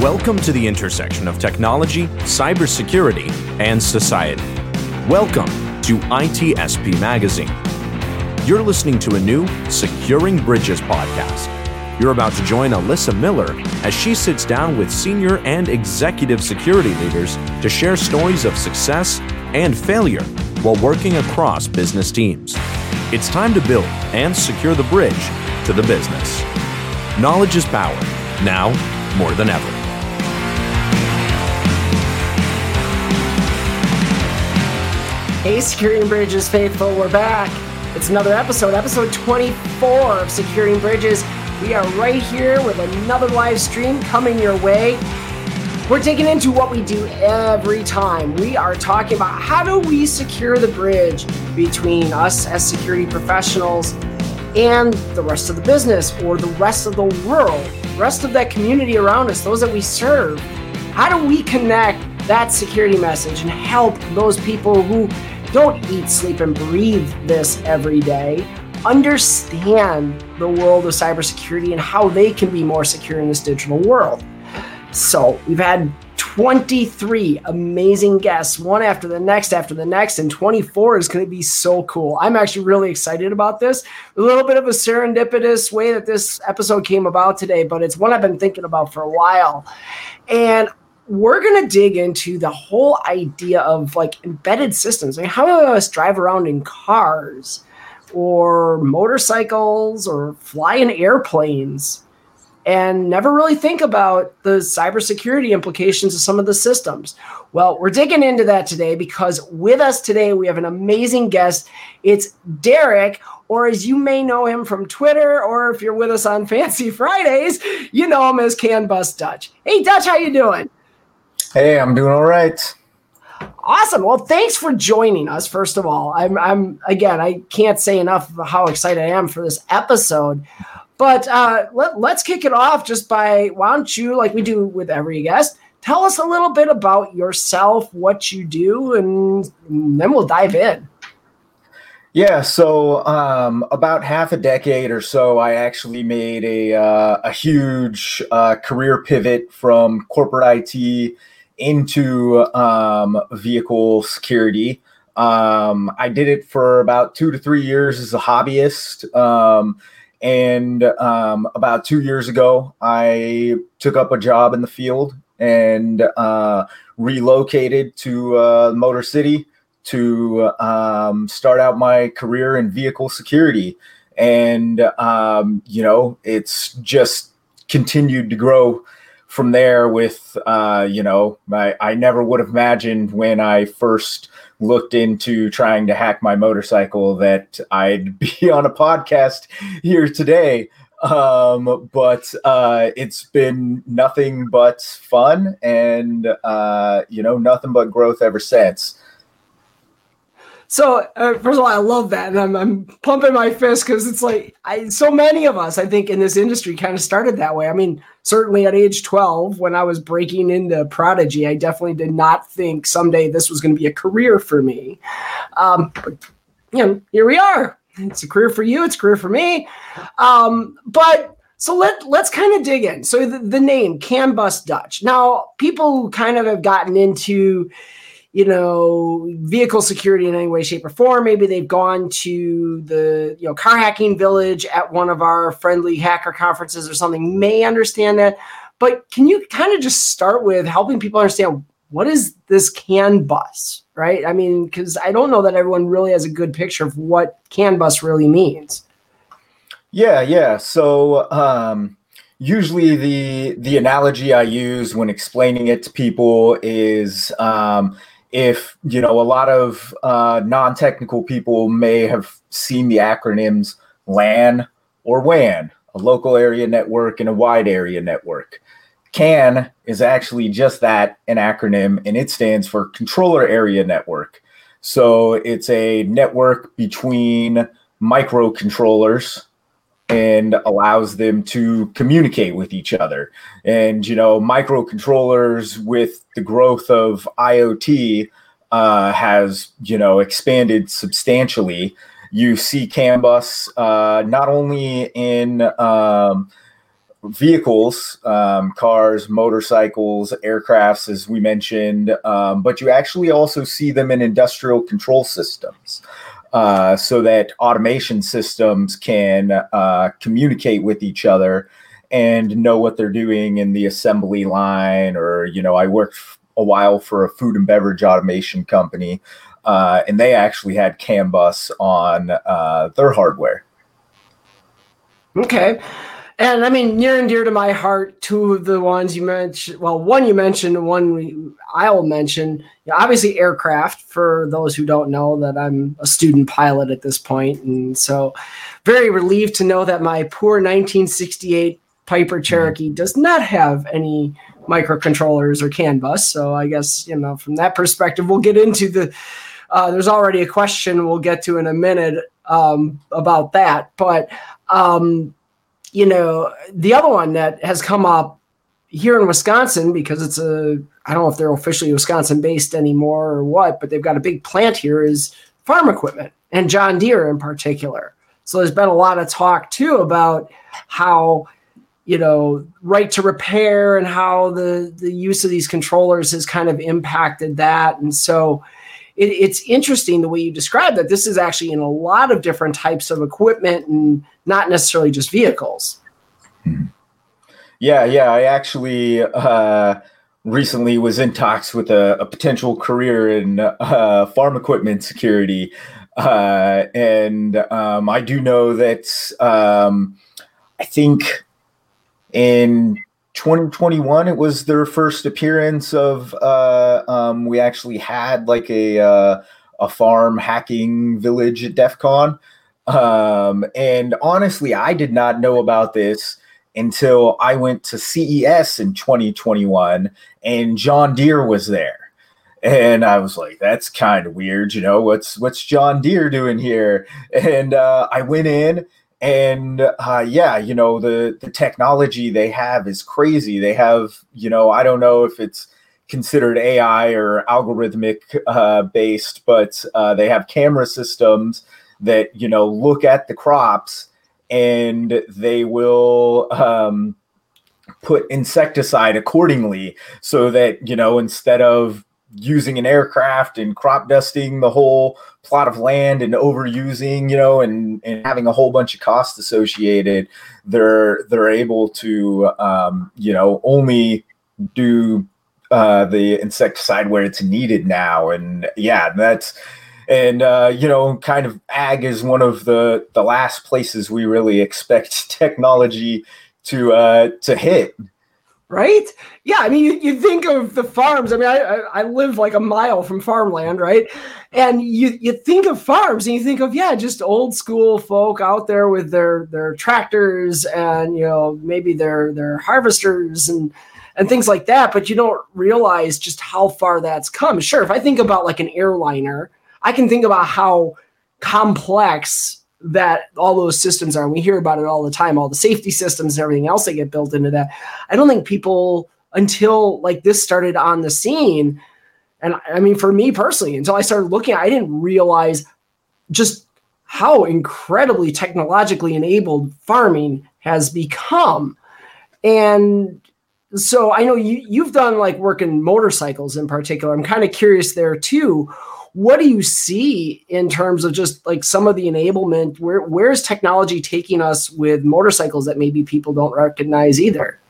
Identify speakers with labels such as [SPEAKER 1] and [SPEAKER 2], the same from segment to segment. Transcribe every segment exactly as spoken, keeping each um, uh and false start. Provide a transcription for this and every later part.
[SPEAKER 1] Welcome to the intersection of technology, cybersecurity, and society. Welcome to I T S P Magazine. You're listening to a new Securing Bridges podcast. You're about to join Alyssa Miller as she sits down with senior and executive security leaders to share stories of success and failure while working across business teams. It's time to build and secure the bridge to the business. Knowledge is power, now more than ever.
[SPEAKER 2] Hey, Securing Bridges faithful, we're back. It's another episode, episode twenty-four of Securing Bridges. We are right here with another live stream coming your way. We're digging into what we do every time. We are talking about how do we secure the bridge between us as security professionals and the rest of the business or the rest of the world, the rest of that community around us, those that we serve. How do we connect that security message and help those people who don't eat, sleep, and breathe this every day understand the world of cybersecurity and how they can be more secure in this digital world? So we've had twenty-three amazing guests, one after the next after the next, and twenty-four is going to be so cool. I'm actually really excited about this. A little bit of a serendipitous way that this episode came about today, but it's one I've been thinking about for a while. And we're going to dig into the whole idea of like embedded systems. I mean, how many of us drive around in cars or motorcycles or fly in airplanes and never really think about the cybersecurity implications of some of the systems? Well, we're digging into that today because with us today, we have an amazing guest. It's Derek, or as you may know him from Twitter, or if you're with us on Fancy Fridays, you know him as CAN Bus Dutch. Hey, Dutch, how you doing?
[SPEAKER 3] Hey, I'm doing all right.
[SPEAKER 2] Awesome. Well, thanks for joining us. First of all, I'm, I'm again, I can't say enough of how excited I am for this episode. But uh, let, let's kick it off just by, why don't you, like we do with every guest, tell us a little bit about yourself, what you do, and, and then we'll dive in.
[SPEAKER 3] Yeah, so um, about half a decade or so, I actually made a uh, a huge uh, career pivot from corporate I T into um, vehicle security. Um, I did it for about two to three years as a hobbyist. Um, and um, about two years ago, I took up a job in the field and uh, relocated to uh, Motor City to um, start out my career in vehicle security. And, um, you know, it's just continued to grow from there with, uh, you know, I, I never would have imagined when I first looked into trying to hack my motorcycle that I'd be on a podcast here today. Um, but uh, it's been nothing but fun and, uh, you know, nothing but growth ever since.
[SPEAKER 2] So, uh, first of all, I love that. And I'm, I'm pumping my fist because it's like I, so many of us, I think, in this industry kind of started that way. I mean, certainly at age twelve, when I was breaking into Prodigy, I definitely did not think someday this was going to be a career for me. Um, but, you know, here we are. It's a career for you. It's a career for me. Um, but so let, let's kind of dig in. So the, the name, CAN Bus Dutch. Now, people who kind of have gotten into you know, vehicle security in any way, shape, or form. Maybe they've gone to the, you know, car hacking village at one of our friendly hacker conferences or something, may understand that. But can you kind of just start with helping people understand what is this CAN bus, right? I mean, because I don't know that everyone really has a good picture of what CAN bus really means.
[SPEAKER 3] Yeah, yeah. So um, usually the the analogy I use when explaining it to people is um, if, you know, a lot of uh, non-technical people may have seen the acronyms LAN or WAN, a local area network and a wide area network. CAN is actually just that, an acronym, and it stands for Controller Area Network. So it's a network between microcontrollers and allows them to communicate with each other. And, you know, microcontrollers with the growth of I O T uh, has, you know, expanded substantially. You see CAN bus uh, not only in um, vehicles, um, cars, motorcycles, aircrafts, as we mentioned, um, but you actually also see them in industrial control systems. Uh, so that automation systems can uh, communicate with each other and know what they're doing in the assembly line. Or, you know, I worked a while for a food and beverage automation company, uh, and they actually had CAN bus on uh, their hardware.
[SPEAKER 2] Okay. And I mean, near and dear to my heart, two of the ones you mentioned, well, one you mentioned, one we, I'll mention, you know, obviously aircraft, for those who don't know that I'm a student pilot at this point. And so very relieved to know that my poor nineteen sixty-eight Piper Cherokee does not have any microcontrollers or CAN bus. So I guess, you know, from that perspective, we'll get into the, uh, there's already a question we'll get to in a minute um, about that. But, um, you know, the other one that has come up here in Wisconsin, because it's a, I don't know if they're officially Wisconsin based anymore or what, but they've got a big plant here, is farm equipment, and John Deere in particular. So there's been a lot of talk too about how, you know, right to repair and how the, the use of these controllers has kind of impacted that. And so it, it's interesting the way you describe that this is actually in a lot of different types of equipment and not necessarily just vehicles.
[SPEAKER 3] Yeah, yeah. I actually uh, recently was in talks with a, a potential career in uh, farm equipment security. Uh, and um, I do know that um, I think in twenty twenty-one, it was their first appearance of, uh, um, we actually had like a, uh, a farm hacking village at DEF CON. Um, and honestly, I did not know about this until I went to C E S in twenty twenty-one and John Deere was there. And I was like, that's kind of weird. You know, what's, what's John Deere doing here? And, uh, I went in and, uh, yeah, you know, the, the technology they have is crazy. They have, you know, I don't know if it's considered A I or algorithmic, uh, based, but, uh, they have camera systems that, you know, look at the crops and they will um, put insecticide accordingly, so that, you know, instead of using an aircraft and crop dusting the whole plot of land and overusing, you know, and, and having a whole bunch of costs associated, they're, they're able to, um, you know, only do uh, the insecticide where it's needed now. And yeah, that's, And, uh, you know, kind of ag is one of the, the last places we really expect technology to uh, to hit.
[SPEAKER 2] Right? Yeah. I mean, you, you think of the farms. I mean, I, I live like a mile from farmland, right? And you, you think of farms and you think of, yeah, just old school folk out there with their, their tractors and, you know, maybe their, their harvesters and, and things like that. But you don't realize just how far that's come. Sure. If I think about like an airliner, I can think about how complex that all those systems are. And we hear about it all the time, all the safety systems and everything else that get built into that. I don't think people, until like this started on the scene, and I mean, for me personally, until I started looking, I didn't realize just how incredibly technologically enabled farming has become. And so I know you, you've done like work in motorcycles in particular. I'm kind of curious there too. What do you see in terms of just like some of the enablement? Where where's technology taking us with motorcycles that maybe people don't recognize either?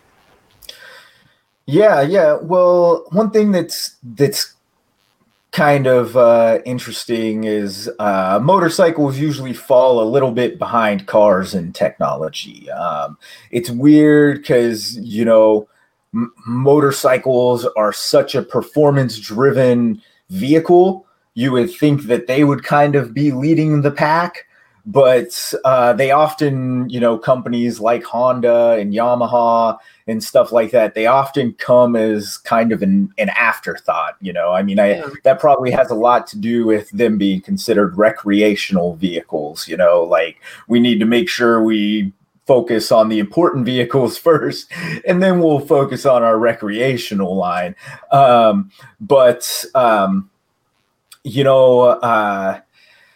[SPEAKER 3] Yeah, yeah. Well, one thing that's that's kind of uh, interesting is uh, motorcycles usually fall a little bit behind cars in technology. Um, it's weird because, you know, m- motorcycles are such a performance-driven vehicle. You would think that they would kind of be leading the pack, but uh, they often, you know, companies like Honda and Yamaha and stuff like that, they often come as kind of an, an afterthought, you know. I mean, I yeah. that probably has a lot to do with them being considered recreational vehicles, you know, like we need to make sure we focus on the important vehicles first, and then we'll focus on our recreational line. Um, but, um, you know, uh,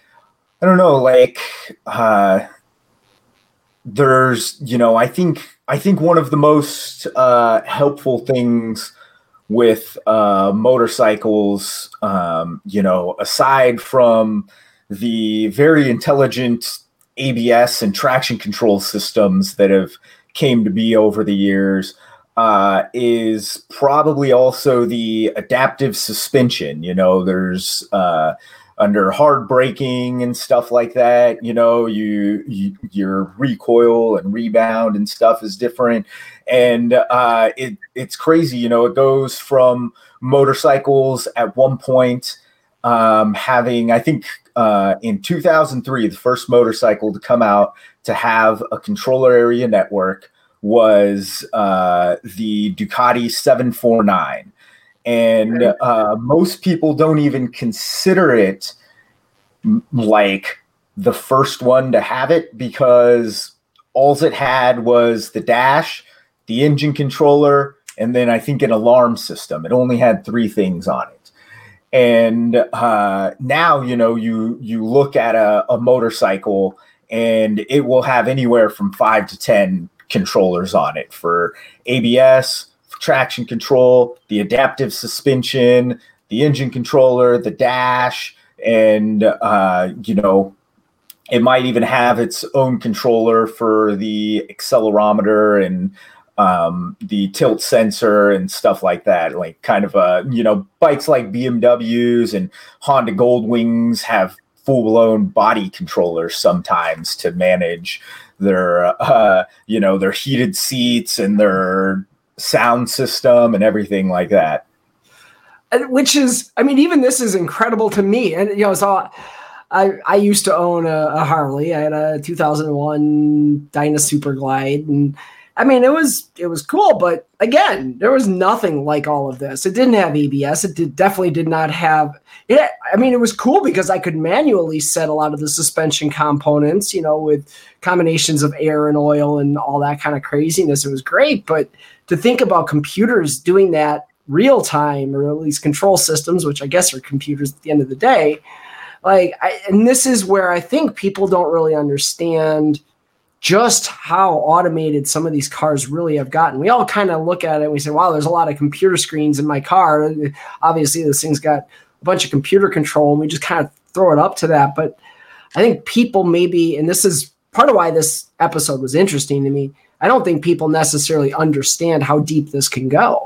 [SPEAKER 3] I don't know, like, uh, there's, you know, I think, I think one of the most uh, helpful things with uh, motorcycles, um, you know, aside from the very intelligent A B S and traction control systems that have came to be over the years, uh, is probably also the adaptive suspension. You know, there's uh, under hard braking and stuff like that, you know, you, you your recoil and rebound and stuff is different. And uh, it it's crazy, you know, it goes from motorcycles at one point um, having, I think uh, in two thousand three, the first motorcycle to come out to have a controller area network was uh, the Ducati seven forty-nine. And uh, most people don't even consider it like the first one to have it because all it had was the dash, the engine controller, and then I think an alarm system. It only had three things on it. And uh, now, you know, you you look at a, a motorcycle and it will have anywhere from five to ten controllers on it for A B S, traction control, the adaptive suspension, the engine controller, the dash, and, uh, you know, it might even have its own controller for the accelerometer and um, the tilt sensor and stuff like that. Like kind of, a, you know, bikes like B M Ws and Honda Goldwings have full-blown body controllers sometimes to manage their, uh, you know, their heated seats and their sound system and everything like that.
[SPEAKER 2] Which is, I mean, even this is incredible to me. And, you know, so I, I used to own a, a Harley. I had a two thousand one Dyna Super Glide. And I mean, it was, it was cool, but again, there was nothing like all of this. It didn't have A B S. It did, definitely did not have it. I mean, it was cool because I could manually set a lot of the suspension components, you know, with combinations of air and oil and all that kind of craziness. It was great. But to think about computers doing that real time, or at least control systems, which I guess are computers at the end of the day, like, I, and this is where I think people don't really understand just how automated some of these cars really have gotten. We all kind of look at it and we say, wow, there's a lot of computer screens in my car. Obviously, this thing's got a bunch of computer control, and we just kind of throw it up to that. But I think people maybe, and this is part of why this episode was interesting to me, I don't think people necessarily understand how deep this can go.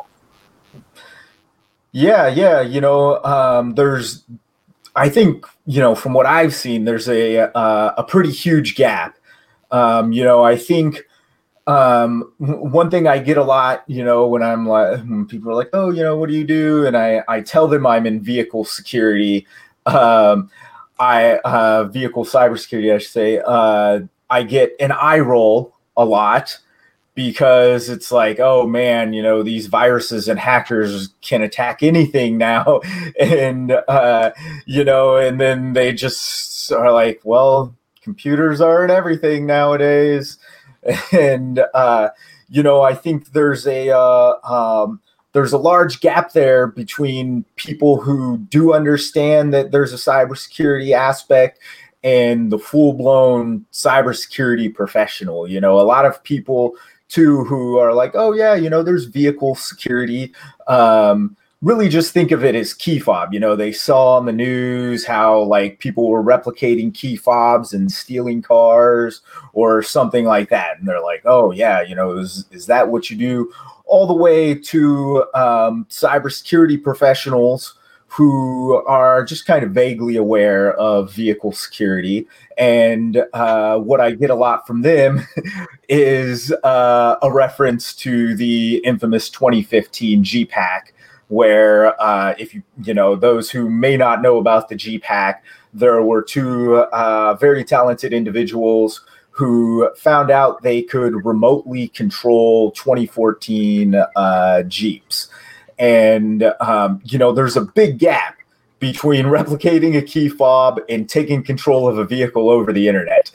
[SPEAKER 3] Yeah, yeah. You know, um, there's, I think, you know, from what I've seen, there's a uh, a pretty huge gap. Um, you know, I think um, one thing I get a lot, you know, when I'm like, when people are like, oh, you know, what do you do? And I, I tell them I'm in vehicle security, um, I uh, vehicle cybersecurity, I should say. Uh, I get an eye roll a lot, because it's like, oh man, you know, these viruses and hackers can attack anything now. And, uh, you know, and then they just are like, well, computers are in everything nowadays. And, uh, you know, I think there's a, uh, um, there's a large gap there between people who do understand that there's a cybersecurity aspect and the full-blown cybersecurity professional. You know, a lot of people too who are like, oh yeah, you know, there's vehicle security, um, really just think of it as key fob. You know, they saw on the news how like people were replicating key fobs and stealing cars or something like that. And they're like, oh yeah, you know, is, is that what you do? All the way to um, cybersecurity professionals who are just kind of vaguely aware of vehicle security. And uh, what I get a lot from them is uh, a reference to the infamous twenty fifteen G PAC, where uh, if you, you know, those who may not know about the G PAC, there were two uh, very talented individuals who found out they could remotely control twenty fourteen uh, Jeeps. And, um, you know, there's a big gap between replicating a key fob and taking control of a vehicle over the internet.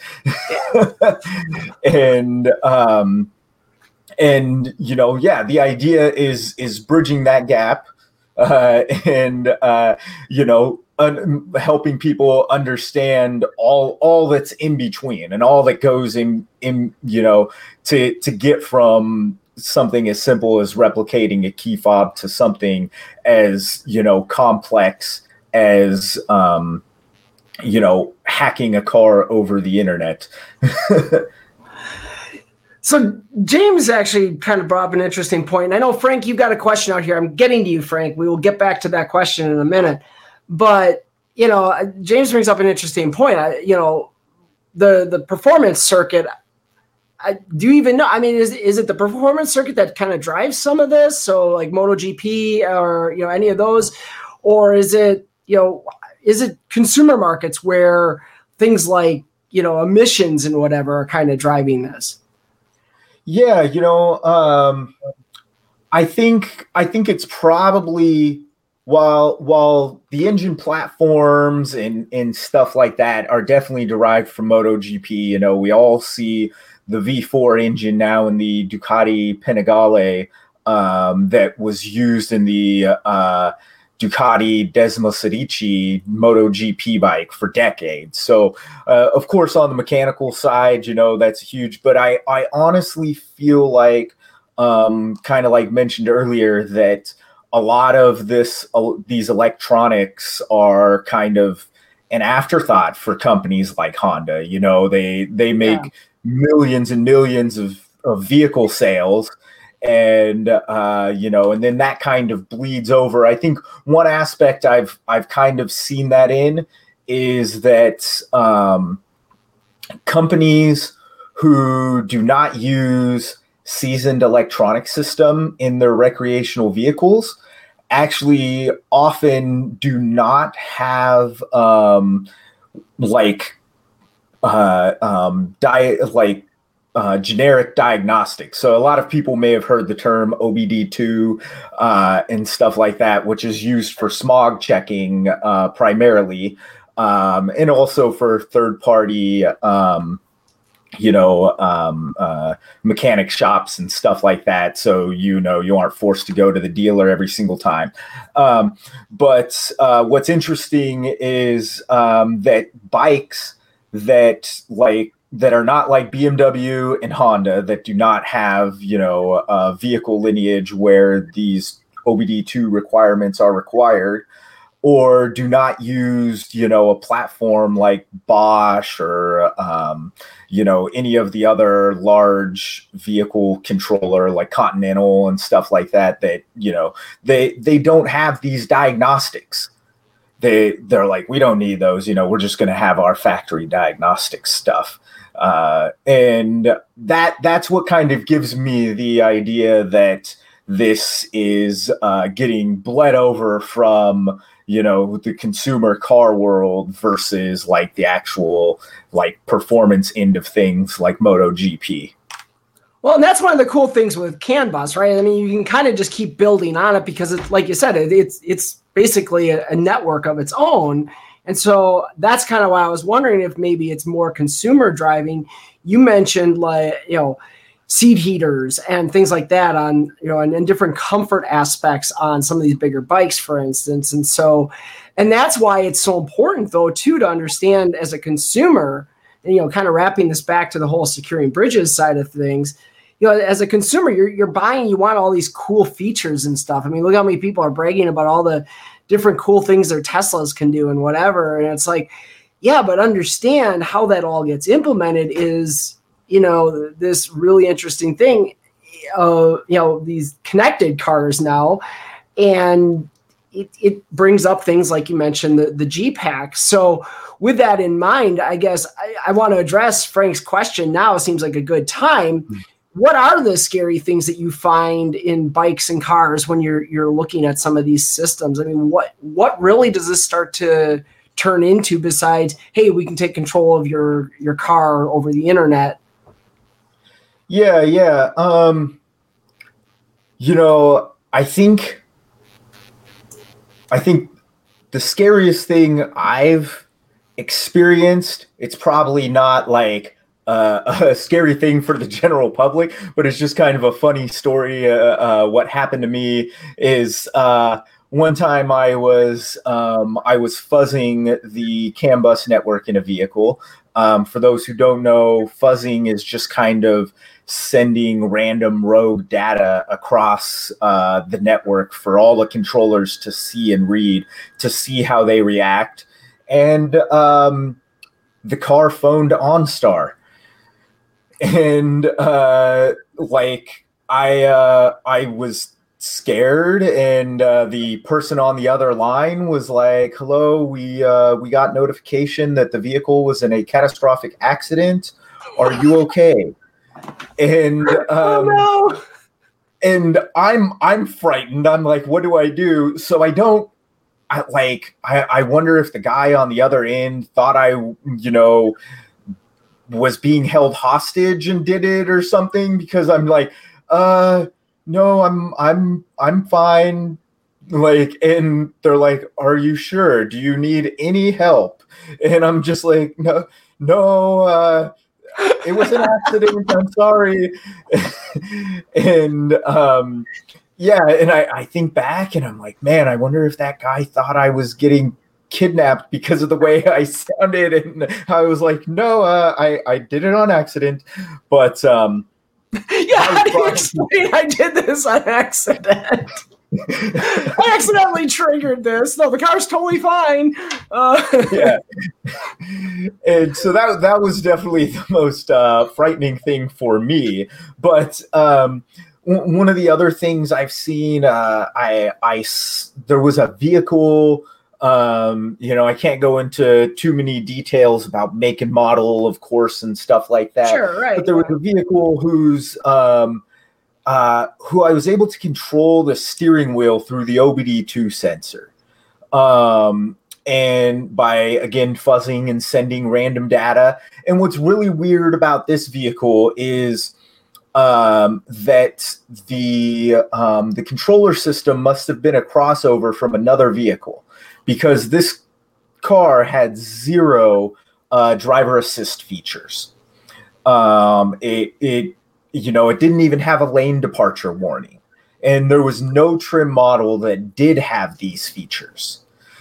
[SPEAKER 3] and, um, and, you know, yeah, the idea is, is bridging that gap. Uh, and, uh, you know, un- helping people understand all all that's in between and all that goes in in you know to to get from something as simple as replicating a key fob to something as, you know, complex as, um, you know, hacking a car over the internet.
[SPEAKER 2] So James actually kind of brought up an interesting point. And I know, Frank, you've got a question out here. I'm getting to you, Frank. We will get back to that question in a minute. But, you know, James brings up an interesting point. I, you know, the, the performance circuit, I, do you even know? I mean, is is it the performance circuit that kind of drives some of this? So like MotoGP or, you know, any of those, or is it, you know, is it consumer markets where things like, you know, emissions and whatever are kind of driving this?
[SPEAKER 3] Yeah, you know, um, I think I think it's probably while while the engine platforms and and stuff like that are definitely derived from MotoGP. You know, we all see the V four engine now in the Ducati Panigale um, that was used in the uh, Ducati Desmosedici MotoGP bike for decades. So, uh, of course, on the mechanical side, you know, that's huge. But I, I honestly feel like, um, kind of like mentioned earlier, that a lot of this, uh, these electronics are kind of an afterthought for companies like Honda. You know, they they make yeah. millions and millions of, of vehicle sales. And, uh, you know, and then that kind of bleeds over. I think one aspect I've, I've kind of seen that in is that um, companies who do not use seasoned electronic system in their recreational vehicles actually often do not have um, like, uh, um, diet, like, Uh, generic diagnostics. So a lot of people may have heard the term O B D two uh, and stuff like that, which is used for smog checking uh, primarily, um, and also for third-party, um, you know, um, uh, mechanic shops and stuff like that. So, you know, you aren't forced to go to the dealer every single time. Um, but uh, what's interesting is um, that bikes that like that are not like B M W and Honda, that do not have, you know, a vehicle lineage where these O B D two requirements are required, or do not use, you know, a platform like Bosch or, um, you know, any of the other large vehicle controller like Continental and stuff like that, that, you know, they, they don't have these diagnostics. They, they're like, we don't need those, you know, we're just going to have our factory diagnostic stuff. Uh, and that that's what kind of gives me the idea that this is uh, getting bled over from, you know, the consumer car world versus like the actual like performance end of things like MotoGP.
[SPEAKER 2] Well, and that's one of the cool things with CAN bus, right? I mean, you can kind of just keep building on it because it's like you said, it, it's it's basically a, a network of its own. And so that's kind of why I was wondering if maybe it's more consumer driving. You mentioned like, you know, seat heaters and things like that on, you know, and, and different comfort aspects on some of these bigger bikes, for instance. And so, and that's why it's so important though, too, to understand as a consumer, and, you know, kind of wrapping this back to the whole securing bridges side of things, you know, as a consumer, you're, you're buying, you want all these cool features and stuff. I mean, look how many people are bragging about all the different cool things their Teslas can do and whatever. And it's like, yeah, but understand how that all gets implemented is, you know, this really interesting thing, uh, you know, these connected cars now. And it, it brings up things like you mentioned, the, the G-Pack. So with that in mind, I guess I, I want to address Frank's question now. It seems like a good time. Mm-hmm. What are the scary things that you find in bikes and cars when you're you're looking at some of these systems? I mean, what what really does this start to turn into besides, hey, we can take control of your your car over the internet?
[SPEAKER 3] Yeah, yeah. Um, you know, I think I think the scariest thing I've experienced, it's probably not like Uh, a scary thing for the general public, but it's just kind of a funny story. Uh, uh, what happened to me is uh, one time I was um, I was fuzzing the CAN bus network in a vehicle. Um, for those who don't know, fuzzing is just kind of sending random rogue data across uh, the network for all the controllers to see and read, to see how they react. And um, the car phoned OnStar. And uh, like I uh, I was scared, and uh, the person on the other line was like, "Hello, we uh, we got notification that the vehicle was in a catastrophic accident. Are you okay?" And um,
[SPEAKER 2] oh, no.
[SPEAKER 3] and I'm I'm frightened. I'm like, "What do I do?" So I don't. I like. I, I wonder if the guy on the other end thought I, you know, was being held hostage and did it or something, because I'm like, uh. No, I'm I'm I'm fine. Like, and they're like, "Are you sure? Do you need any help?" And I'm just like, "No, no, uh, it was an accident. I'm sorry." and um, yeah, and I, I think back and I'm like, man, I wonder if that guy thought I was getting kidnapped because of the way I sounded, and I was like, "No, uh, I I did it on accident," but um.
[SPEAKER 2] Yeah, how do you explain I did this on accident? I accidentally triggered this. No, the car's totally fine. Uh,
[SPEAKER 3] yeah. And so that that was definitely the most uh, frightening thing for me. But um, w- one of the other things I've seen, uh, I, I, there was a vehicle. Um, you know, I can't go into too many details about make and model, of course, and stuff like that.
[SPEAKER 2] Sure, right.
[SPEAKER 3] But there was a vehicle whose um, uh, who I was able to control the steering wheel through the O B D two sensor, um, and by again fuzzing and sending random data. And what's really weird about this vehicle is um, that the um, the controller system must have been a crossover from another vehicle, because this car had zero uh, driver assist features. Um, it, it, you know, it didn't even have a lane departure warning, and there was no trim model that did have these features.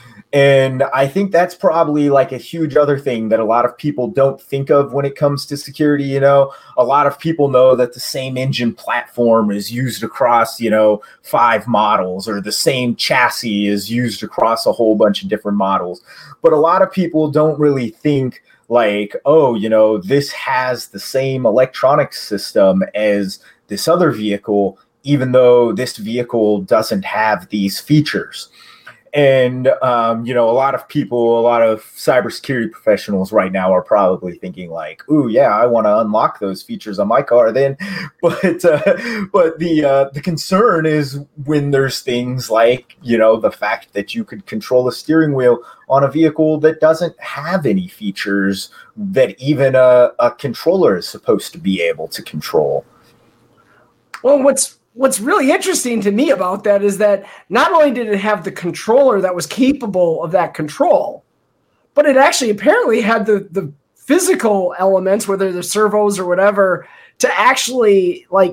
[SPEAKER 3] And I think that's probably like a huge other thing that a lot of people don't think of when it comes to security. You know, a lot of people know that the same engine platform is used across, you know, five models, or the same chassis is used across a whole bunch of different models. But a lot of people don't really think like, oh, you know, this has the same electronic system as this other vehicle, even though this vehicle doesn't have these features. And, um, you know, a lot of people, a lot of cybersecurity professionals right now are probably thinking like, ooh, yeah, I want to unlock those features on my car then. But uh, but the uh, the concern is when there's things like, you know, the fact that you could control a steering wheel on a vehicle that doesn't have any features that even a, a controller is supposed to be able to control.
[SPEAKER 2] Well, what's What's really interesting to me about that is that not only did it have the controller that was capable of that control, but it actually apparently had the, the physical elements, whether they're servos or whatever, to actually like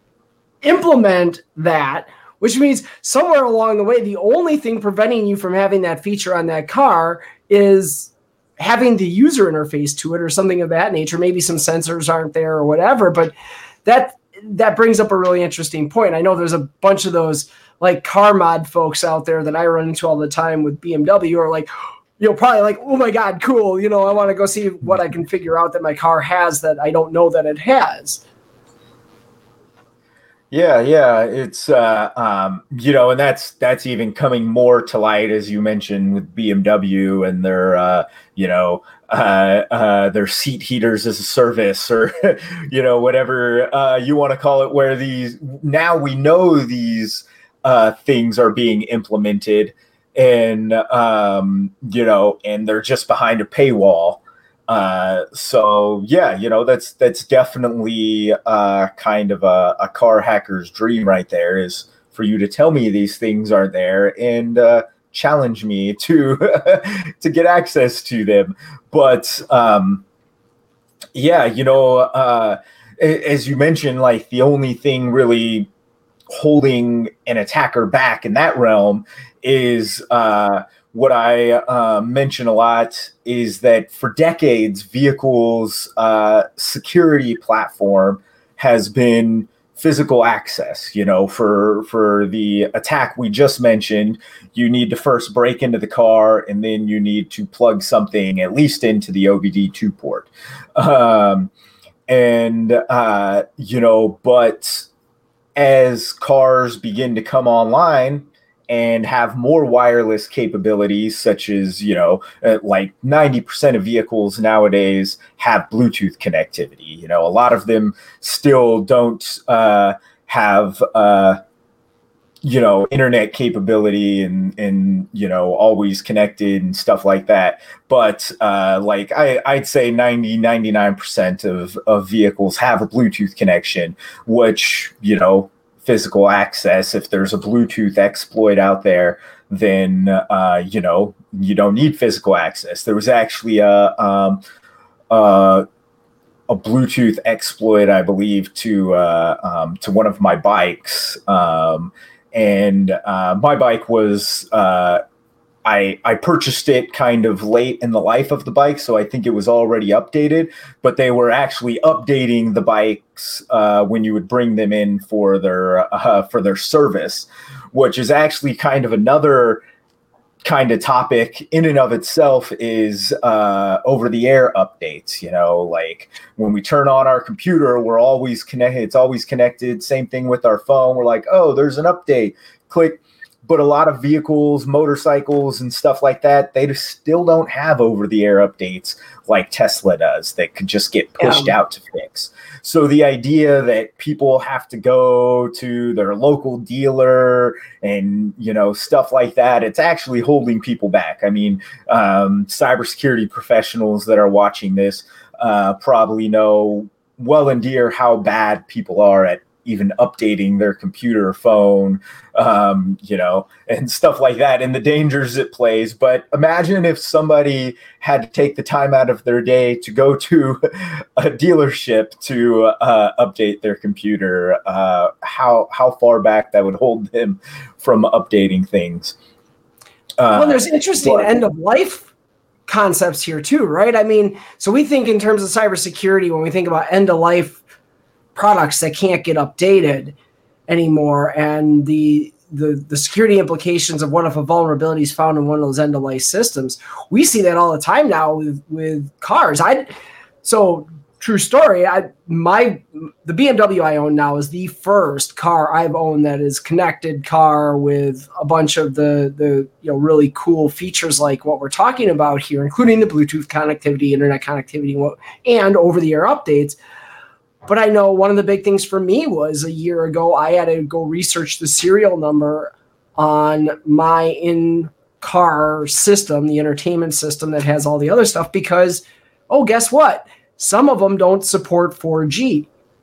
[SPEAKER 2] implement that, which means somewhere along the way, the only thing preventing you from having that feature on that car is having the user interface to it or something of that nature. Maybe some sensors aren't there or whatever, but that that brings up a really interesting point. I know there's a bunch of those like car mod folks out there that I run into all the time with B M W, are like, you know, probably like, oh my God, cool. You know, I want to go see what I can figure out that my car has that I don't know that it has.
[SPEAKER 3] Yeah, yeah, it's uh, um, you know, and that's that's even coming more to light, as you mentioned, with B M W and their uh, you know uh, uh, their seat heaters as a service, or you know, whatever uh, you want to call it. Where these now we know these uh, things are being implemented, and um, you know, and they're just behind a paywall. Uh, so yeah, you know, that's, that's definitely, uh, kind of a, a car hacker's dream right there, is for you to tell me these things are there and, uh, challenge me to, to get access to them. But, um, yeah, you know, uh, as you mentioned, like the only thing really holding an attacker back in that realm is uh, what I uh, mention a lot is that for decades, vehicles' uh, security platform has been physical access. You know, for for the attack we just mentioned, you need to first break into the car, and then you need to plug something at least into the O B D two port. Um, and uh, you know, but as cars begin to come online and have more wireless capabilities, such as, you know, uh, like ninety percent of vehicles nowadays have Bluetooth connectivity. You know, a lot of them still don't uh, have, uh, you know, internet capability and, and, you know, always connected and stuff like that. But uh, like I, I'd say ninety, ninety-nine percent of, of vehicles have a Bluetooth connection, which, you know, physical access. If there's a Bluetooth exploit out there, then, uh, you know, you don't need physical access. There was actually a, um, uh, a Bluetooth exploit, I believe, to, uh, um, to one of my bikes. Um, and uh, my bike was, uh, I, I purchased it kind of late in the life of the bike, so I think it was already updated, but they were actually updating the bikes uh, when you would bring them in for their uh, for their service, which is actually kind of another kind of topic in and of itself is uh, over-the-air updates. You know, like when we turn on our computer, we're always connected. It's always connected. Same thing with our phone. We're like, oh, there's an update. Click. But a lot of vehicles, motorcycles, and stuff like that, they just still don't have over-the-air updates like Tesla does that could just get pushed yeah. out to fix. So the idea that people have to go to their local dealer and, you know, stuff like that, it's actually holding people back. I mean, um, cybersecurity professionals that are watching this uh, probably know well and dear how bad people are at even updating their computer or phone, um, you know, and stuff like that, and the dangers it plays. But imagine if somebody had to take the time out of their day to go to a dealership to uh, update their computer, uh, how how far back that would hold them from updating things. Uh,
[SPEAKER 2] well, there's interesting but, end of life concepts here too, right? I mean, so we think in terms of cybersecurity when we think about end of life products that can't get updated anymore, and the, the the security implications of what if a vulnerability is found in one of those end-of-life systems. We see that all the time now with, with cars. I so true story. I my the B M W I own now is the first car I've owned that is connected car with a bunch of the the you know really cool features like what we're talking about here, including the Bluetooth connectivity, internet connectivity, and over-the-air updates. But I know one of the big things for me was a year ago, I had to go research the serial number on my in-car system, the entertainment system that has all the other stuff, because, oh, guess what? Some of them don't support four G,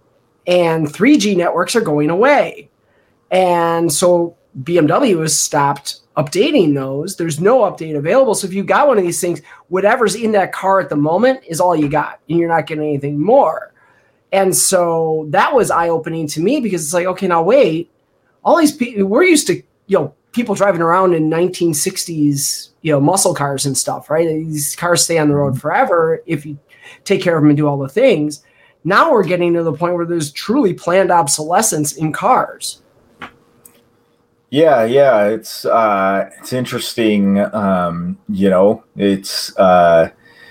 [SPEAKER 2] and three G networks are going away. And so B M W has stopped updating those. There's no update available. So if you got one of these things, whatever's in that car at the moment is all you got, and you're not getting anything more. And so that was eye-opening to me, because it's like, okay, now wait, all these people, we're used to, you know, people driving around in nineteen sixties, you know, muscle cars and stuff, right? These cars stay on the road forever if you take care of them and do all the things. Now we're getting to the point where there's truly planned obsolescence in cars.
[SPEAKER 3] Yeah, yeah, it's uh, it's interesting. Um, you know, it's uh,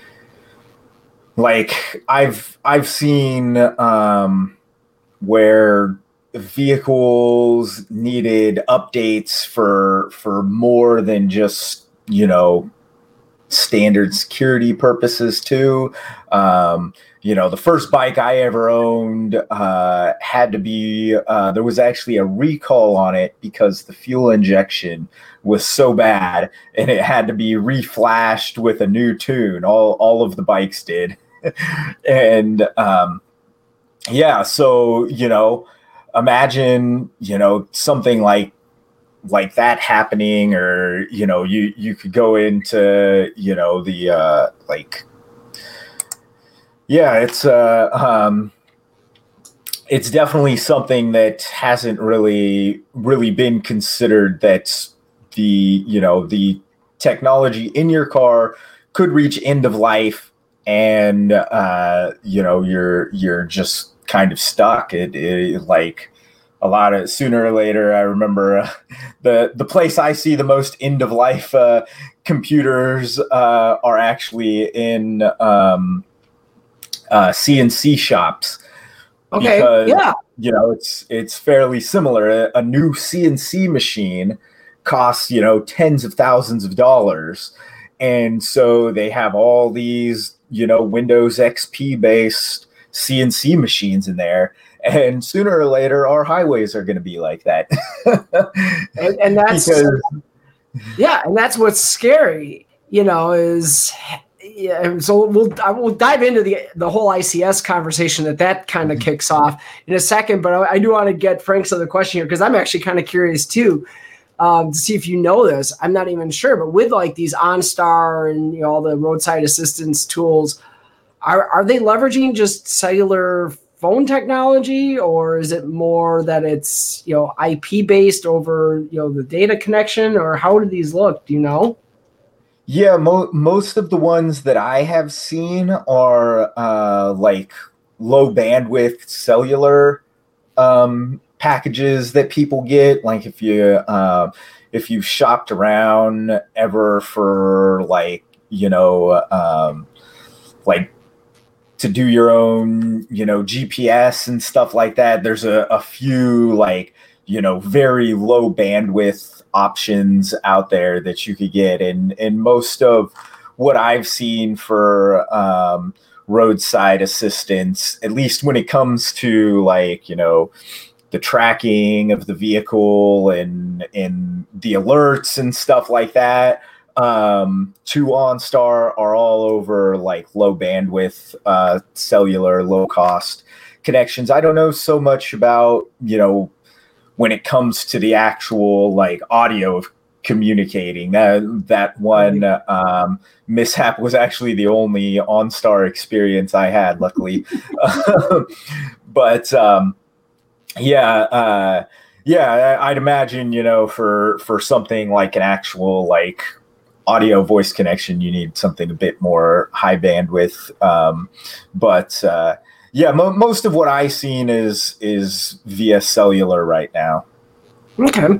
[SPEAKER 3] like I've I've seen um, where vehicles needed updates for for more than just, you know, standard security purposes too. Um, you know, the first bike I ever owned uh, had to be, uh, there was actually a recall on it because the fuel injection was so bad, and it had to be reflashed with a new tune. All, all of the bikes did. and um, yeah, so, you know, imagine, you know, something like, like that happening, or, you know, you, you could go into, you know, the, uh, like, yeah, it's, uh, um, it's definitely something that hasn't really really been considered, that the you know the technology in your car could reach end of life, and uh, you know you're you're just kind of stuck. It, it like a lot of sooner or later. I remember uh, the the place I see the most end of life uh, computers uh, are actually in um, uh, C N C shops.
[SPEAKER 2] Okay.
[SPEAKER 3] Because,
[SPEAKER 2] yeah.
[SPEAKER 3] you know, it's it's fairly similar. A, a new C N C machine costs, you know, tens of thousands of dollars. And so they have all these, you know, Windows X P based C N C machines in there. And sooner or later, our highways are going to be like that.
[SPEAKER 2] and, and that's, because, yeah, and that's what's scary, you know, is... Yeah, so we'll I will dive into the the whole I C S conversation that that kind of kicks off in a second, but I, I do want to get Frank's other question here, because I'm actually kind of curious too, um, to see if you know this. I'm not even sure, but with like these OnStar and you know all the roadside assistance tools, are are they leveraging just cellular phone technology, or is it more that it's you know I P based over you know the data connection, or how do these look? Do you know?
[SPEAKER 3] Yeah, mo- most of the ones that I have seen are uh, like low bandwidth cellular um, packages that people get. Like if you uh, if you've shopped around ever for like you know um, like to do your own you know G P S and stuff like that, there's a, a few like you know very low bandwidth options out there that you could get, and and most of what I've seen for um, roadside assistance, at least when it comes to like you know the tracking of the vehicle and and the alerts and stuff like that, um, to OnStar are all over like low bandwidth, uh, cellular, low cost connections. I don't know so much about you know. when it comes to the actual like audio of communicating. That that one um, mishap was actually the only OnStar experience I had, luckily. But um, yeah, uh, yeah, I'd imagine you know for for something like an actual like audio voice connection, you need something a bit more high bandwidth. Um, but uh, Yeah, mo- most of what I've seen is is via cellular right now.
[SPEAKER 2] Okay.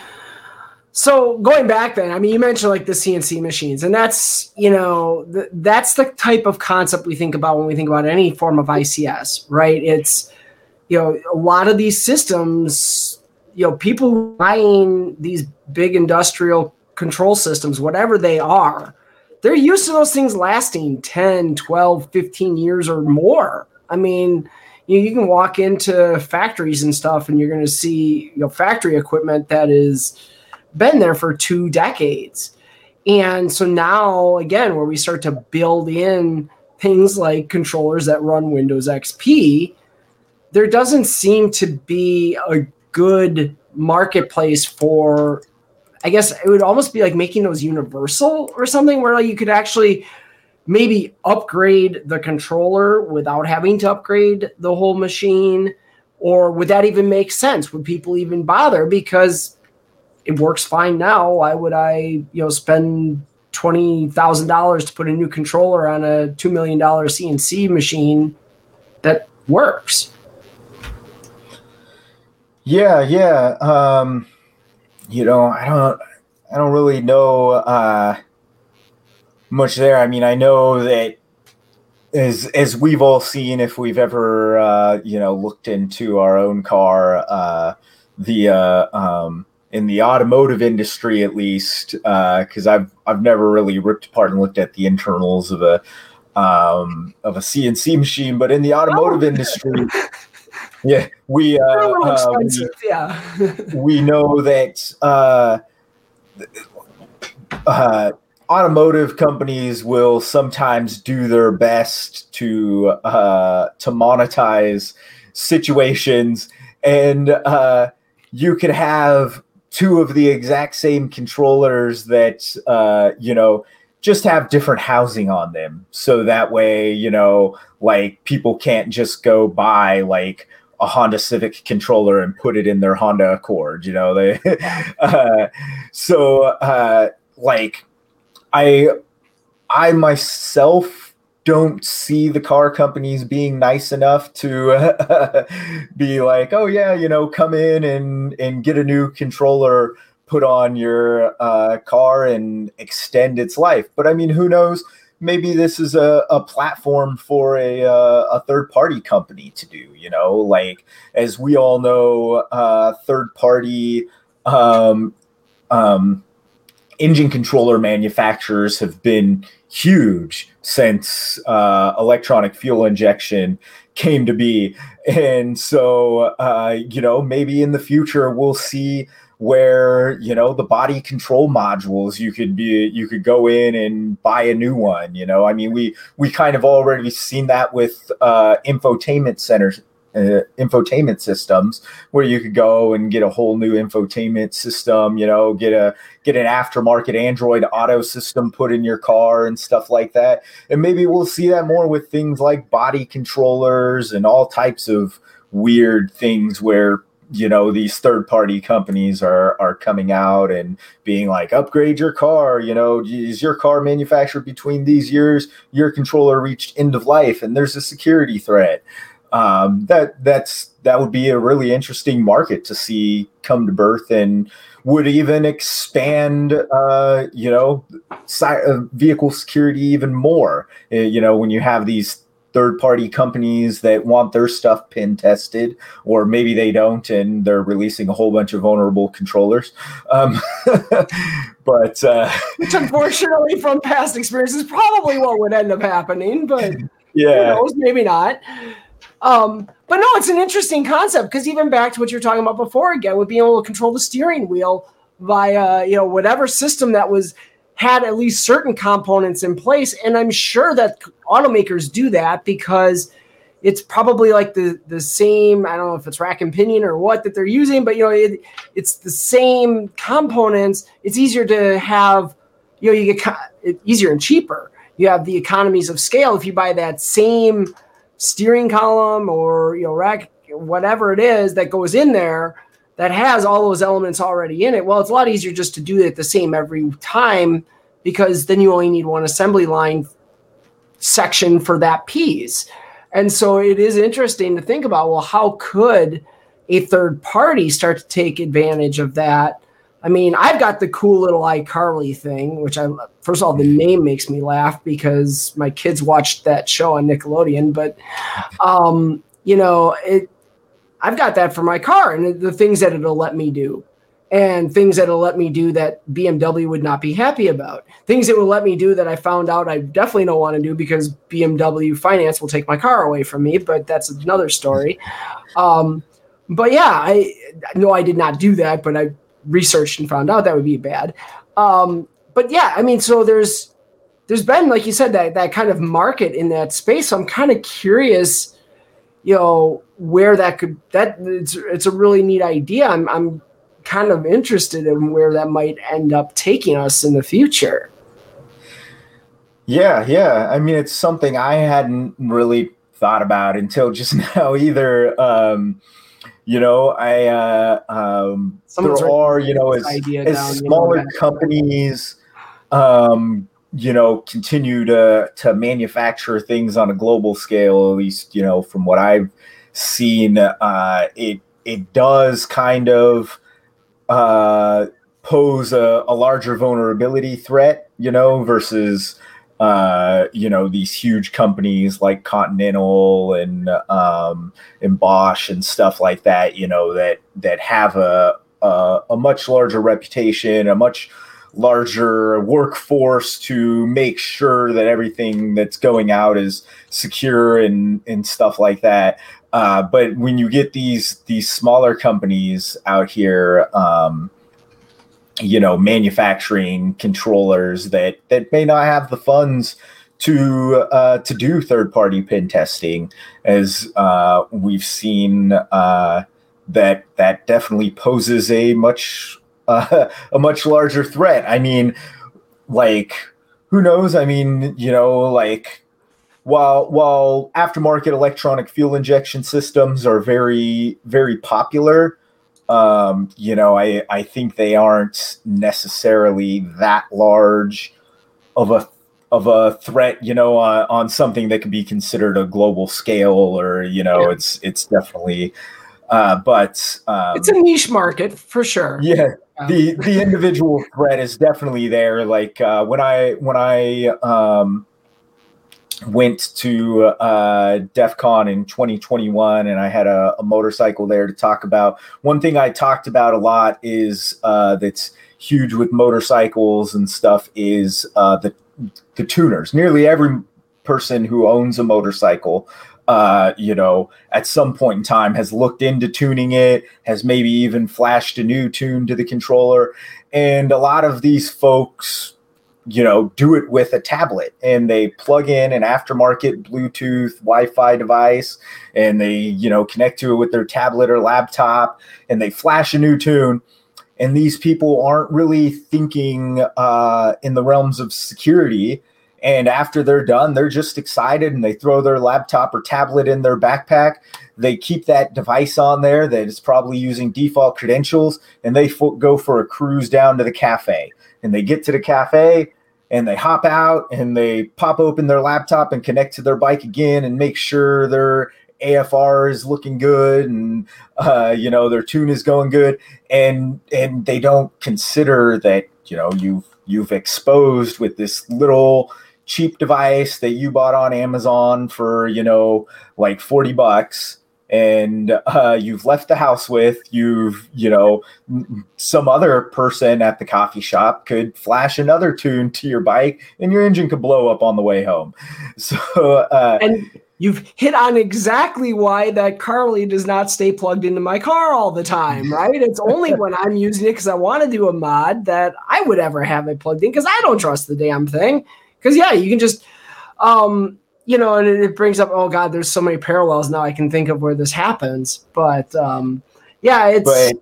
[SPEAKER 2] So going back then, I mean, you mentioned like the C N C machines, and that's, you know, th- that's the type of concept we think about when we think about any form of I C S, right? It's, you know, a lot of these systems, you know, people buying these big industrial control systems, whatever they are, they're used to those things lasting ten, twelve, fifteen years or more. I mean, you, you can walk into factories and stuff, and you're going to see, you know, factory equipment that is been there for two decades. And so now, again, where we start to build in things like controllers that run Windows X P, there doesn't seem to be a good marketplace for, I guess it would almost be like making those universal or something, where like you could actually maybe upgrade the controller without having to upgrade the whole machine. Or would that even make sense? Would people even bother? Because it works fine now. Why would I, you know, spend twenty thousand dollars to put a new controller on a two million dollars C N C machine that works?
[SPEAKER 3] Yeah, yeah. Um, you know, I don't, I don't really know uh, much there. I mean, I know that as as we've all seen, if we've ever, uh, you know, looked into our own car, uh, the uh, um, in the automotive industry, at least, because uh, I've I've never really ripped apart and looked at the internals of a um, of a C N C machine, but in the automotive oh. industry. Yeah, we uh, uh, we,
[SPEAKER 2] yeah.
[SPEAKER 3] we know that uh, uh, automotive companies will sometimes do their best to uh, to monetize situations, and uh, you could have two of the exact same controllers that uh, you know just have different housing on them, so that way you know like people can't just go buy like a Honda Civic controller and put it in their Honda Accord. You know, they uh, so uh, like I I myself don't see the car companies being nice enough to uh, be like, oh yeah, you know, come in and and get a new controller put on your uh, car and extend its life. But I mean, who knows? Maybe this is a, a platform for a uh, a third party company to do. You know, like as we all know, uh, third party um, um, engine controller manufacturers have been huge since uh, electronic fuel injection came to be. And so, uh, you know, maybe in the future we'll see where, you know, the body control modules, you could be, you could go in and buy a new one. You know, I mean, we, we kind of already seen that with uh, infotainment centers, Uh, infotainment systems, where you could go and get a whole new infotainment system, you know, get a get an aftermarket Android Auto system put in your car and stuff like that. And maybe we'll see that more with things like body controllers and all types of weird things where, you know, these third party companies are are coming out and being like, upgrade your car, you know, is your car manufactured between these years, your controller reached end of life and there's a security threat. Um, that that's that would be a really interesting market to see come to birth, and would even expand, uh, you know, si- uh, vehicle security even more. Uh, you know, when you have these third-party companies that want their stuff pin tested, or maybe they don't, and they're releasing a whole bunch of vulnerable controllers. Um, but uh,
[SPEAKER 2] which, unfortunately, from past experience, is probably what would end up happening. But
[SPEAKER 3] yeah,
[SPEAKER 2] who knows? Maybe not. Um, but no, it's an interesting concept, because even back to what you were talking about before, again, with being able to control the steering wheel via, you know, whatever system that was had at least certain components in place. And I'm sure that automakers do that because it's probably like the, the same, I don't know if it's rack and pinion or what that they're using, but, you know, it, it's the same components. It's easier to have, you know, you get co- easier and cheaper. You have the economies of scale if you buy that same steering column or, you know, rack, whatever it is that goes in there that has all those elements already in it. Well, it's a lot easier just to do it the same every time, because then you only need one assembly line section for that piece. And so it is interesting to think about, well, how could a third party start to take advantage of that? I mean, I've got the cool little iCarly thing, which I, first of all, the name makes me laugh because my kids watched that show on Nickelodeon, but, um, you know, it, I've got that for my car and the things that it'll let me do, and things that it'll let me do that B M W would not be happy about, things that will let me do that I found out I definitely don't want to do because B M W finance will take my car away from me, but that's another story. Um, but yeah, I no, I did not do that, but I researched and found out that would be bad. Um, but yeah, I mean, so there's, there's been, like you said, that, that kind of market in that space. So I'm kind of curious, you know, where that could, that it's, it's a really neat idea. I'm, I'm kind of interested in where that might end up taking us in the future.
[SPEAKER 3] Yeah. Yeah. I mean, it's something I hadn't really thought about until just now either. Um, You know, I uh, um, there are, you know, as, as down, smaller you know, companies, um, you know, continue to to manufacture things on a global scale. At least, you know, from what I've seen, uh, it it does kind of uh, pose a, a larger vulnerability threat, you know, versus. Uh, you know, these huge companies like Continental and um, and Bosch and stuff like that, you know, that that have a, a a much larger reputation, a much larger workforce to make sure that everything that's going out is secure and and stuff like that. Uh, but when you get these these smaller companies out here, um, you know, manufacturing controllers that, that may not have the funds to uh, to do third-party pen testing, as uh, we've seen uh, that that definitely poses a much uh, a much larger threat. I mean, like, who knows? I mean, you know, like while while aftermarket electronic fuel injection systems are very, very popular, um, you know, I, I think they aren't necessarily that large of a of a threat, you know, uh, on something that could be considered a global scale, or, you know, yeah. it's it's definitely, uh, but um,
[SPEAKER 2] it's a niche market for sure.
[SPEAKER 3] Yeah, the the individual threat is definitely there. Like uh, when I when I um, went to uh, DEF CON in twenty twenty-one, and I had a, a motorcycle there to talk about. One thing I talked about a lot is uh, that's huge with motorcycles and stuff is uh, the the tuners. Nearly every person who owns a motorcycle, uh, you know, at some point in time has looked into tuning it, has maybe even flashed a new tune to the controller. And a lot of these folks, you know, do it with a tablet, and they plug in an aftermarket Bluetooth Wi-Fi device, and they, you know, connect to it with their tablet or laptop, and they flash a new tune. And these people aren't really thinking uh, in the realms of security. And after they're done, they're just excited, and they throw their laptop or tablet in their backpack. They keep that device on there that is probably using default credentials, and they fo- go for a cruise down to the cafe. And they get to the cafe, and they hop out, and they pop open their laptop and connect to their bike again and make sure their A F R is looking good, and uh, you know, their tune is going good, and and they don't consider that, you know, you've you've exposed with this little cheap device that you bought on Amazon for, you know, like forty bucks, and uh, you've left the house with, you've, you know, some other person at the coffee shop could flash another tune to your bike, and your engine could blow up on the way home. So, uh,
[SPEAKER 2] and you've hit on exactly why that Carly does not stay plugged into my car all the time, right? It's only when I'm using it because I want to do a mod that I would ever have it plugged in, because I don't trust the damn thing. Because, yeah, you can just, um, you know, and it brings up, oh, God, there's so many parallels now I can think of where this happens. But, um, yeah, it's but,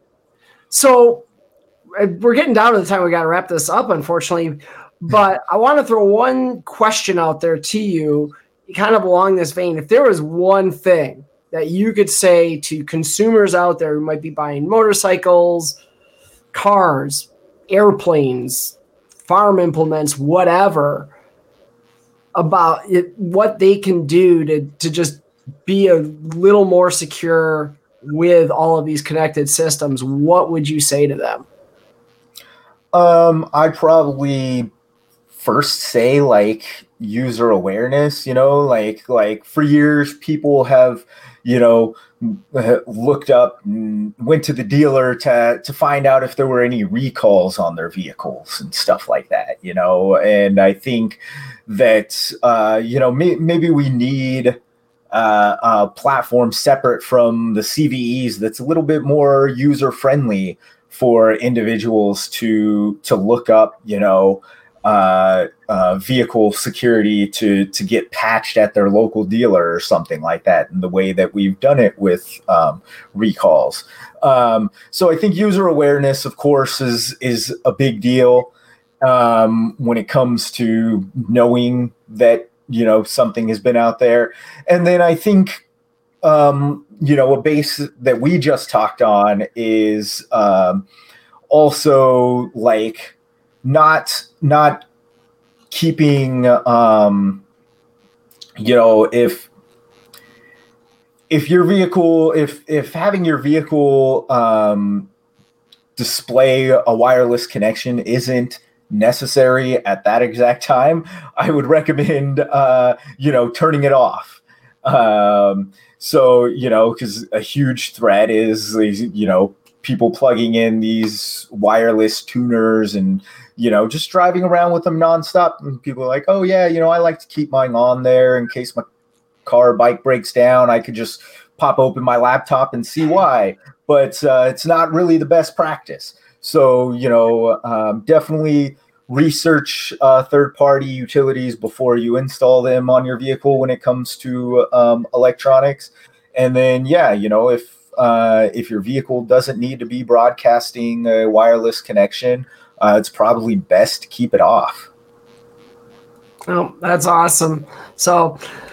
[SPEAKER 2] so we're getting down to the time we got to wrap this up, unfortunately. But I want to throw one question out there to you, kind of along this vein. If there was one thing that you could say to consumers out there who might be buying motorcycles, cars, airplanes, farm implements, whatever, about it, what they can do to, to just be a little more secure with all of these connected systems, what would you say to them?
[SPEAKER 3] Um, I'd probably first say, like, user awareness, you know, like, like for years people have, you know, looked up and went to the dealer to, to find out if there were any recalls on their vehicles and stuff like that, you know? And I think that, uh, you know, may, maybe we need uh, a platform separate from the C V Es that's a little bit more user friendly for individuals to, to look up, you know, uh, uh, vehicle security to, to get patched at their local dealer or something like that, in the way that we've done it with um, recalls. Um, so I think user awareness, of course, is, is a big deal um, when it comes to knowing that, you know, something has been out there. And then I think, um, you know, a base that we just talked on is um, also like, not not keeping um you know, if if your vehicle if if having your vehicle um display a wireless connection isn't necessary at that exact time, I would recommend uh you know, turning it off. Um so, you know, because a huge threat is, you know, people plugging in these wireless tuners and, you know, just driving around with them nonstop. And people are like, oh, yeah, you know, I like to keep mine on there in case my car or bike breaks down. I could just pop open my laptop and see why. But uh, it's not really the best practice. So, you know, um, definitely research uh, third-party utilities before you install them on your vehicle when it comes to um, electronics. And then, yeah, you know, if Uh, if your vehicle doesn't need to be broadcasting a wireless connection, uh, it's probably best to keep it off.
[SPEAKER 2] Oh, that's awesome. So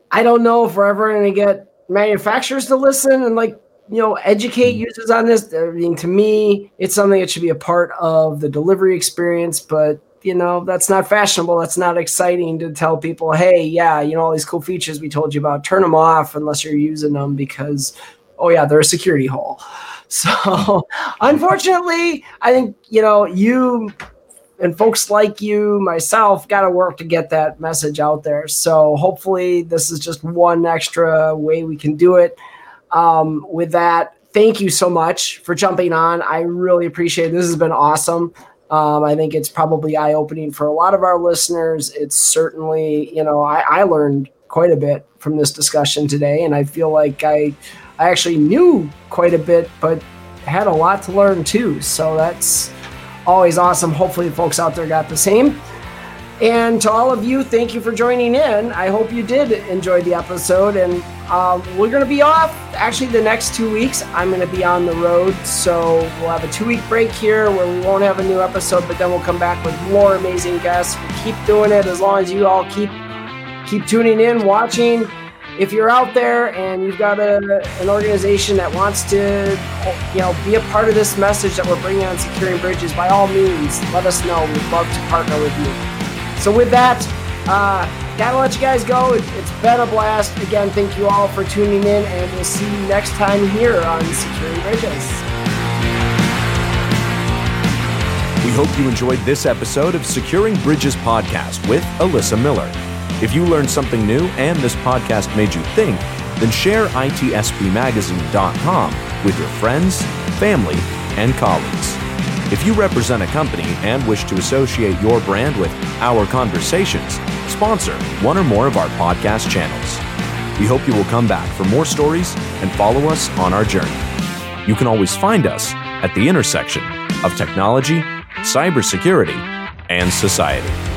[SPEAKER 2] I don't know if we're ever going to get manufacturers to listen and like, you know, educate users on this. I mean, to me, it's something that should be a part of the delivery experience, but you know, that's not fashionable. That's not exciting to tell people, hey, yeah, you know, all these cool features we told you about, turn them off unless you're using them because, oh yeah, they're a security hole. So unfortunately, I think, you know, you and folks like you, myself, got to work to get that message out there. So hopefully this is just one extra way we can do it. Um, with that, thank you so much for jumping on. I really appreciate it. This has been awesome. Um, I think it's probably eye-opening for a lot of our listeners. It's certainly, you know, I, I learned quite a bit from this discussion today, and I feel like I, I actually knew quite a bit, but had a lot to learn too. So that's always awesome. Hopefully the folks out there got the same. And to all of you, thank you for joining in. I hope you did enjoy the episode. And um, we're going to be off actually the next two weeks. I'm going to be on the road. So we'll have a two-week break here where we won't have a new episode, but then we'll come back with more amazing guests. We'll keep doing it as long as you all keep keep tuning in, watching. If you're out there and you've got a, an organization that wants to, you know, be a part of this message that we're bringing on Securing Bridges, by all means, let us know. We'd love to partner with you. So with that, uh, gotta let you guys go. It, it's been a blast. Again, thank you all for tuning in, and we'll see you next time here on Securing Bridges.
[SPEAKER 1] We hope you enjoyed this episode of Securing Bridges podcast with Alyssa Miller. If you learned something new and this podcast made you think, then share I T S P magazine dot com with your friends, family, and colleagues. If you represent a company and wish to associate your brand with Our Conversations, sponsor one or more of our podcast channels. We hope you will come back for more stories and follow us on our journey. You can always find us at the intersection of technology, cybersecurity, and society.